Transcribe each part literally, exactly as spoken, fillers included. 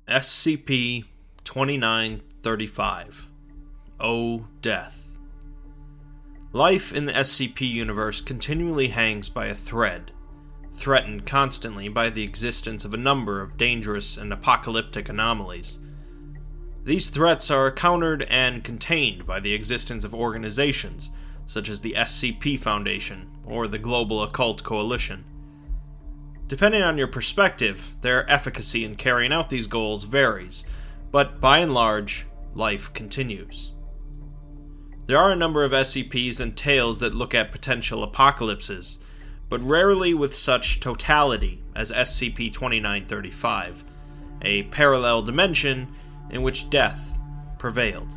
S C P twenty-nine thirty-five. O Death. Life in the S C P universe continually hangs by a thread, threatened constantly by the existence of a number of dangerous and apocalyptic anomalies. These threats are countered and contained by the existence of organizations such as the S C P Foundation or the Global Occult Coalition. Depending on your perspective, their efficacy in carrying out these goals varies, but by and large, life continues. There are a number of S C Ps and tales that look at potential apocalypses, but rarely with such totality as S C P twenty-nine thirty-five, a parallel dimension in which death prevailed.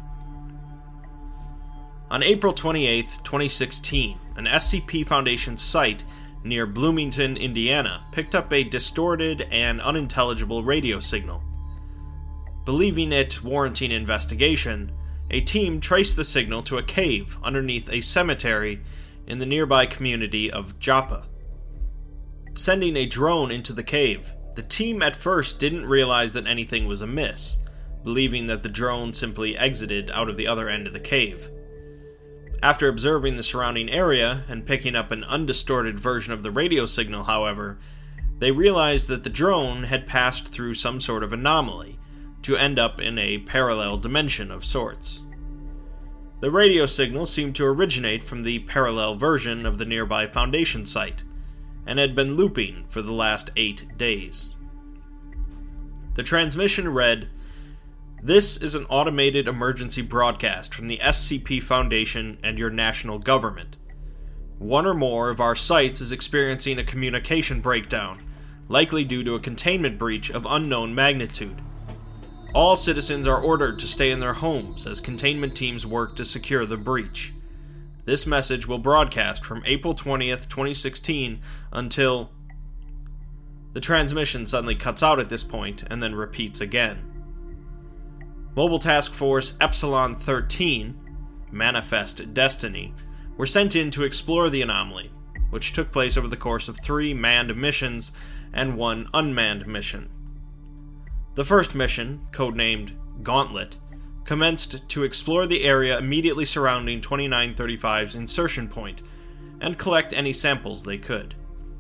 On April twenty-eighth, twenty sixteen, an S C P Foundation site near Bloomington, Indiana, picked up a distorted and unintelligible radio signal. Believing it warranting investigation, a team traced the signal to a cave underneath a cemetery in the nearby community of Joppa. Sending a drone into the cave, the team at first didn't realize that anything was amiss, believing that the drone simply exited out of the other end of the cave. After observing the surrounding area and picking up an undistorted version of the radio signal, however, they realized that the drone had passed through some sort of anomaly to end up in a parallel dimension of sorts. The radio signal seemed to originate from the parallel version of the nearby Foundation site, and had been looping for the last eight days. The transmission read, "This is an automated emergency broadcast from the S C P Foundation and your national government. One or more of our sites is experiencing a communication breakdown, likely due to a containment breach of unknown magnitude. All citizens are ordered to stay in their homes as containment teams work to secure the breach. This message will broadcast from April twentieth, twenty sixteen until..." The transmission suddenly cuts out at this point and then repeats again. Mobile Task Force Epsilon thirteen, Manifest Destiny, were sent in to explore the anomaly, which took place over the course of three manned missions and one unmanned mission. The first mission, codenamed Gauntlet, commenced to explore the area immediately surrounding twenty-nine thirty-five's insertion point and collect any samples they could.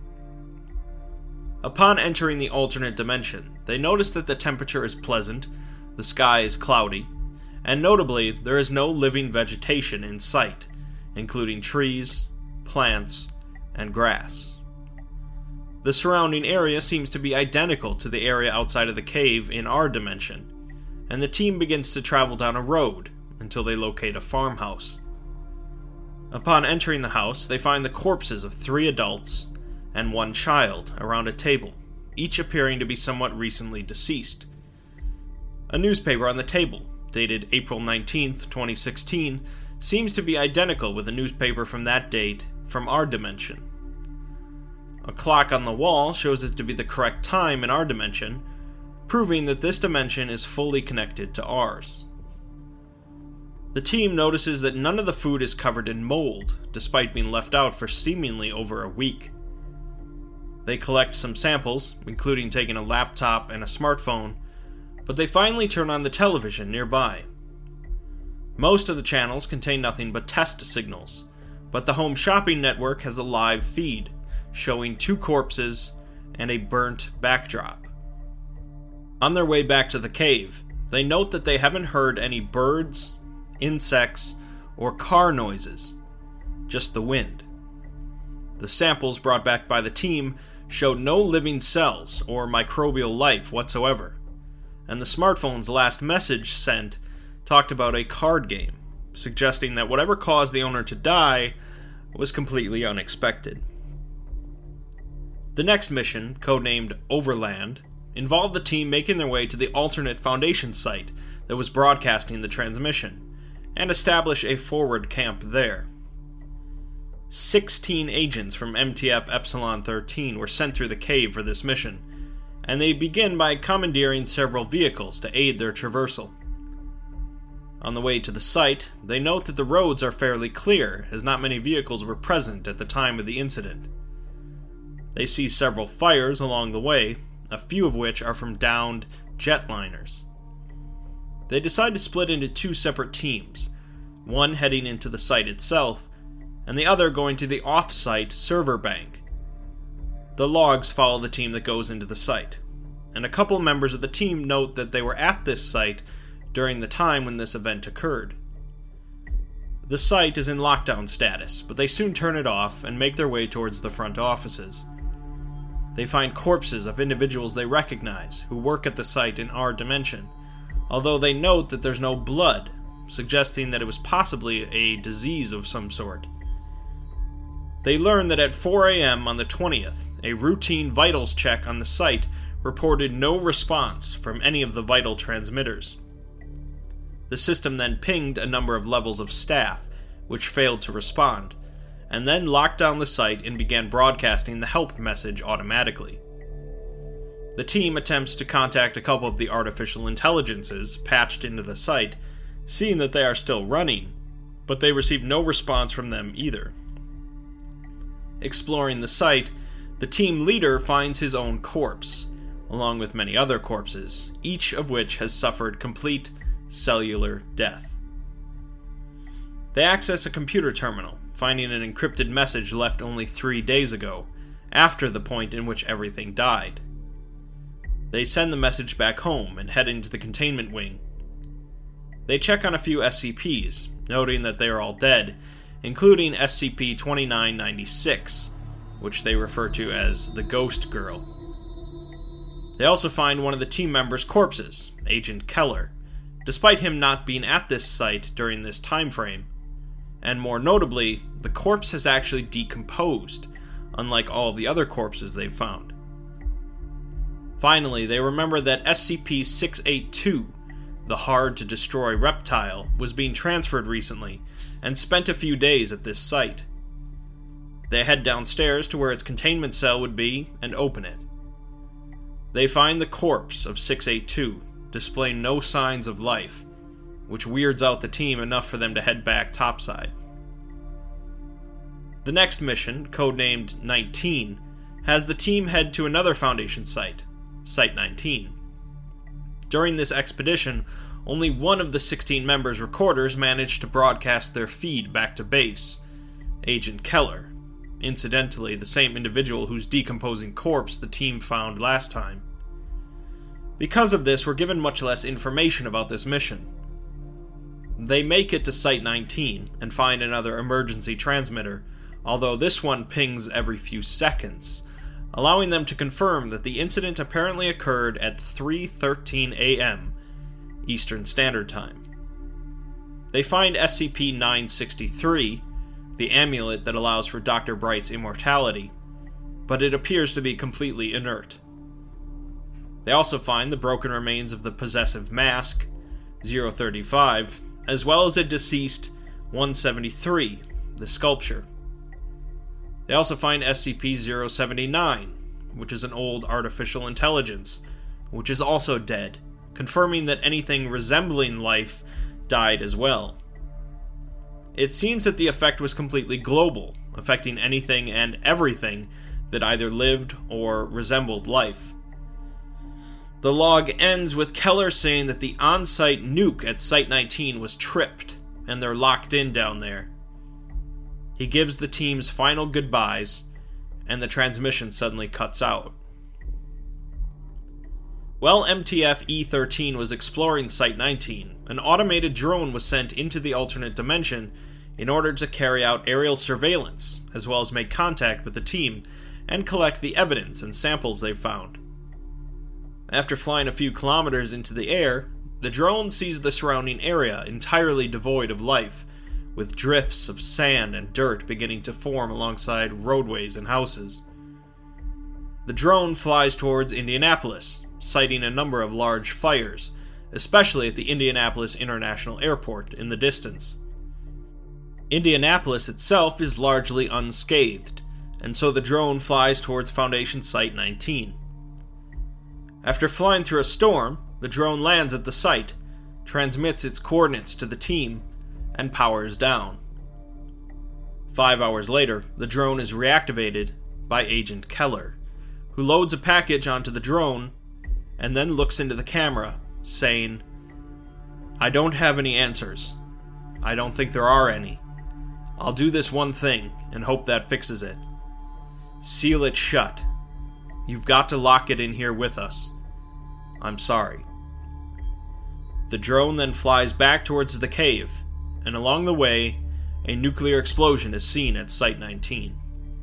Upon entering the alternate dimension, they notice that the temperature is pleasant, the sky is cloudy, and notably, there is no living vegetation in sight, including trees, plants, and grass. The surrounding area seems to be identical to the area outside of the cave in our dimension, and the team begins to travel down a road until they locate a farmhouse. Upon entering the house, they find the corpses of three adults and one child around a table, each appearing to be somewhat recently deceased. A newspaper on the table, dated April nineteenth, twenty sixteen, seems to be identical with a newspaper from that date from our dimension. A clock on the wall shows it to be the correct time in our dimension, proving that this dimension is fully connected to ours. The team notices that none of the food is covered in mold, despite being left out for seemingly over a week. They collect some samples, including taking a laptop and a smartphone, but they finally turn on the television nearby. Most of the channels contain nothing but test signals, but the Home Shopping Network has a live feed, showing two corpses and a burnt backdrop. On their way back to the cave, they note that they haven't heard any birds, insects, or car noises, just the wind. The samples brought back by the team showed no living cells or microbial life whatsoever, and the smartphone's last message sent talked about a card game, suggesting that whatever caused the owner to die was completely unexpected. The next mission, codenamed Overland, involved the team making their way to the alternate Foundation site that was broadcasting the transmission, and establish a forward camp there. Sixteen agents from M T F Epsilon thirteen were sent through the cave for this mission, and they begin by commandeering several vehicles to aid their traversal. On the way to the site, they note that the roads are fairly clear, as not many vehicles were present at the time of the incident. They see several fires along the way, a few of which are from downed jetliners. They decide to split into two separate teams, one heading into the site itself, and the other going to the off-site server bank. The logs follow the team that goes into the site, and a couple members of the team note that they were at this site during the time when this event occurred. The site is in lockdown status, but they soon turn it off and make their way towards the front offices. They find corpses of individuals they recognize who work at the site in our dimension, although they note that there's no blood, suggesting that it was possibly a disease of some sort. They learn that at four a.m. on the twentieth, a routine vitals check on the site reported no response from any of the vital transmitters. The system then pinged a number of levels of staff, which failed to respond, and then locked down the site and began broadcasting the help message automatically. The team attempts to contact a couple of the artificial intelligences patched into the site, seeing that they are still running, but they receive no response from them either. Exploring the site, the team leader finds his own corpse, along with many other corpses, each of which has suffered complete cellular death. They access a computer terminal, finding an encrypted message left only three days ago, after the point in which everything died. They send the message back home and head into the containment wing. They check on a few S C Ps, noting that they are all dead, including S C P twenty-nine ninety-six, which they refer to as the Ghost Girl. They also find one of the team members' corpses, Agent Keller, despite him not being at this site during this time frame. And more notably, the corpse has actually decomposed, unlike all of the other corpses they've found. Finally, they remember that S C P six eighty-two, the hard-to-destroy reptile, was being transferred recently, and spent a few days at this site. They head downstairs to where its containment cell would be, and open it. They find the corpse of six eighty-two, displaying no signs of life, which weirds out the team enough for them to head back topside. The next mission, codenamed nineteen, has the team head to another Foundation site, Site nineteen. During this expedition, only one of the sixteen members' recorders managed to broadcast their feed back to base, Agent Keller, incidentally the same individual whose decomposing corpse the team found last time. Because of this, we're given much less information about this mission. They make it to Site nineteen and find another emergency transmitter, although this one pings every few seconds, allowing them to confirm that the incident apparently occurred at three thirteen a.m. Eastern Standard Time. They find S C P nine sixty-three, the amulet that allows for Doctor Bright's immortality, but it appears to be completely inert. They also find the broken remains of the possessive mask, zero thirty-five, as well as a deceased one seventy-three, the sculpture. They also find S C P zero seventy-nine, which is an old artificial intelligence, which is also dead, confirming that anything resembling life died as well. It seems that the effect was completely global, affecting anything and everything that either lived or resembled life. The log ends with Keller saying that the on-site nuke at Site nineteen was tripped, and they're locked in down there. He gives the team's final goodbyes, and the transmission suddenly cuts out. While M T F E thirteen was exploring Site nineteen, an automated drone was sent into the alternate dimension in order to carry out aerial surveillance, as well as make contact with the team and collect the evidence and samples they've found. After flying a few kilometers into the air, the drone sees the surrounding area entirely devoid of life, with drifts of sand and dirt beginning to form alongside roadways and houses. The drone flies towards Indianapolis, citing a number of large fires, especially at the Indianapolis International Airport in the distance. Indianapolis itself is largely unscathed, and so the drone flies towards Foundation Site nineteen. After flying through a storm, the drone lands at the site, transmits its coordinates to the team, and powers down. Five hours later, the drone is reactivated by Agent Keller, who loads a package onto the drone and then looks into the camera, saying, "I don't have any answers. I don't think there are any. I'll do this one thing and hope that fixes it. Seal it shut. You've got to lock it in here with us. I'm sorry." The drone then flies back towards the cave, and along the way, a nuclear explosion is seen at Site nineteen.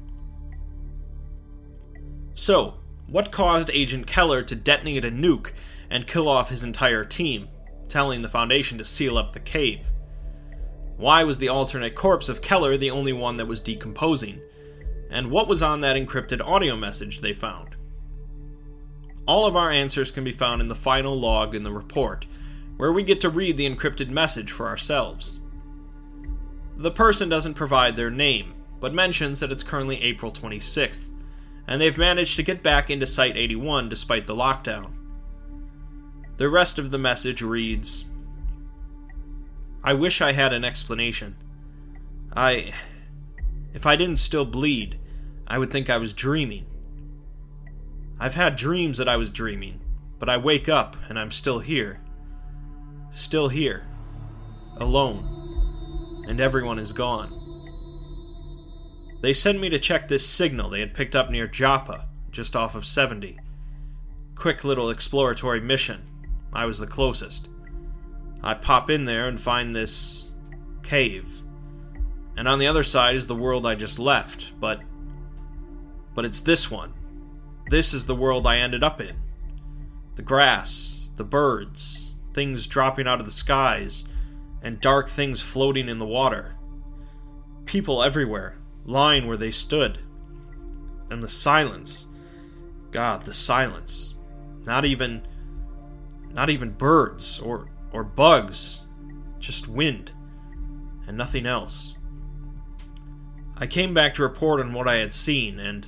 So, what caused Agent Keller to detonate a nuke and kill off his entire team, telling the Foundation to seal up the cave? Why was the alternate corpse of Keller the only one that was decomposing? And what was on that encrypted audio message they found? All of our answers can be found in the final log in the report, where we get to read the encrypted message for ourselves. The person doesn't provide their name, but mentions that it's currently April twenty-sixth, and they've managed to get back into Site eighty-one despite the lockdown. The rest of the message reads, "I wish I had an explanation. I... If I didn't still bleed, I would think I was dreaming. I've had dreams that I was dreaming, but I wake up and I'm still here. Still here. Alone. And everyone is gone. They sent me to check this signal they had picked up near Joppa, just off of seventy. Quick little exploratory mission. I was the closest. I pop in there and find this cave. And on the other side is the world I just left, but... But it's this one. This is the world I ended up in. The grass, the birds, things dropping out of the skies, and dark things floating in the water. People everywhere, lying where they stood. And the silence. God, the silence. Not even... Not even birds, or, or bugs. Just wind. And nothing else. I came back to report on what I had seen, and...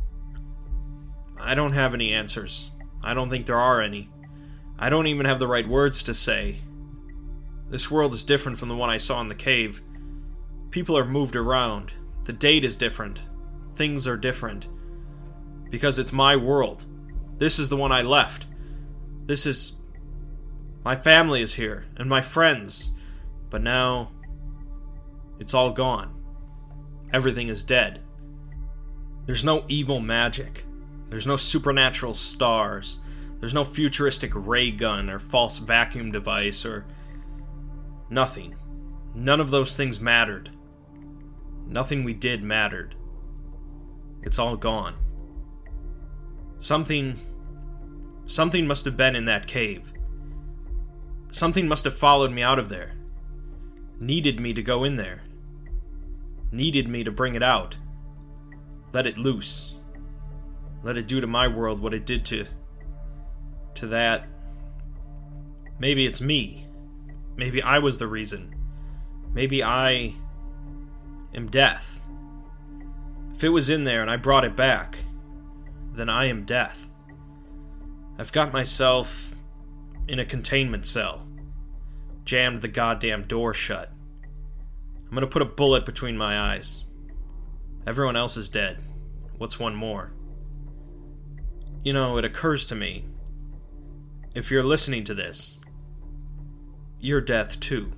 I don't have any answers. I don't think there are any. I don't even have the right words to say. This world is different from the one I saw in the cave. People are moved around. The date is different. Things are different. Because it's my world. This is the one I left. This is... My family is here, and my friends. But now... It's all gone. Everything is dead. There's no evil magic. There's no supernatural stars. There's no futuristic ray gun or false vacuum device or... Nothing. None of those things mattered. Nothing we did mattered. It's all gone. Something... Something must have been in that cave. Something must have followed me out of there. Needed me to go in there. Needed me to bring it out. Let it loose. Let it do to my world what it did to... to that. Maybe it's me. Maybe I was the reason. Maybe I... am death. If it was in there and I brought it back, then I am death. I've got myself in a containment cell. Jammed the goddamn door shut. I'm gonna put a bullet between my eyes. Everyone else is dead. What's one more? You know, it occurs to me, if you're listening to this, you're death too.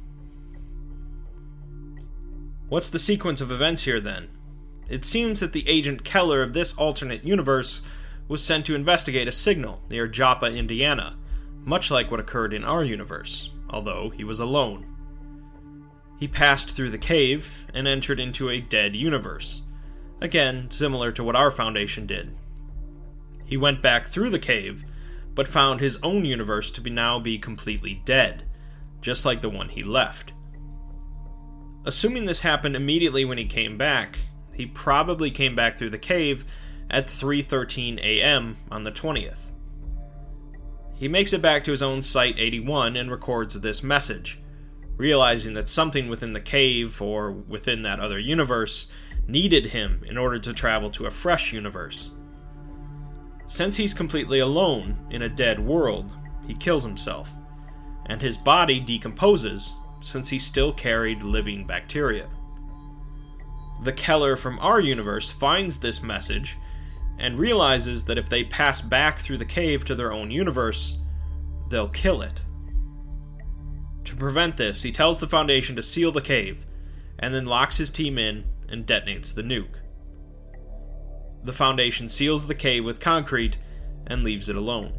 What's the sequence of events here then? It seems that the Agent Keller of this alternate universe was sent to investigate a signal near Joppa, Indiana, much like what occurred in our universe, although he was alone. He passed through the cave and entered into a dead universe, again similar to what our Foundation did. He went back through the cave, but found his own universe to be now be completely dead, just like the one he left. Assuming this happened immediately when he came back, he probably came back through the cave at three thirteen a.m. on the twentieth. He makes it back to his own Site eighty-one and records this message, realizing that something within the cave, or within that other universe, needed him in order to travel to a fresh universe. Since he's completely alone in a dead world, he kills himself, and his body decomposes since he still carried living bacteria. The Keller from our universe finds this message and realizes that if they pass back through the cave to their own universe, they'll kill it. To prevent this, he tells the Foundation to seal the cave, and then locks his team in and detonates the nuke. The Foundation seals the cave with concrete and leaves it alone.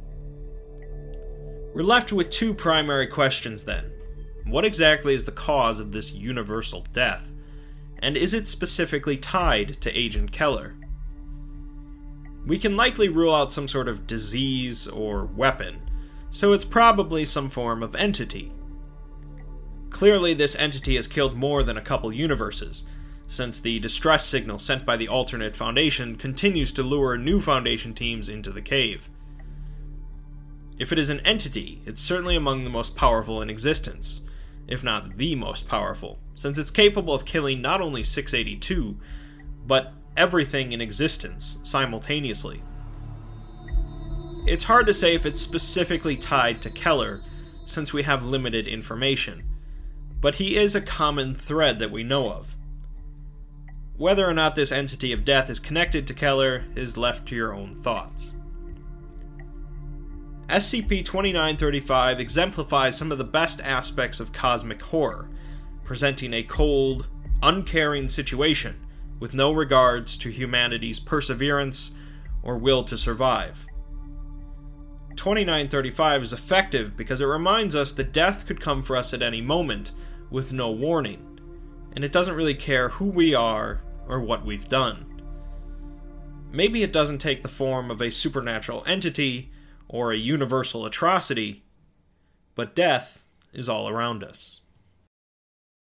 We're left with two primary questions then. What exactly is the cause of this universal death? And is it specifically tied to Agent Keller? We can likely rule out some sort of disease or weapon, so it's probably some form of entity. Clearly, this entity has killed more than a couple universes, since the distress signal sent by the alternate Foundation continues to lure new Foundation teams into the cave. If it is an entity, it's certainly among the most powerful in existence, if not the most powerful, since it's capable of killing not only six eighty-two, but everything in existence simultaneously. It's hard to say if it's specifically tied to Keller, since we have limited information, but he is a common thread that we know of. Whether or not this entity of death is connected to Keller is left to your own thoughts. S C P twenty-nine thirty-five exemplifies some of the best aspects of cosmic horror, presenting a cold, uncaring situation with no regards to humanity's perseverance or will to survive. twenty-nine thirty-five is effective because it reminds us that death could come for us at any moment with no warning, and it doesn't really care who we are or what we've done. Maybe it doesn't take the form of a supernatural entity or a universal atrocity, but death is all around us.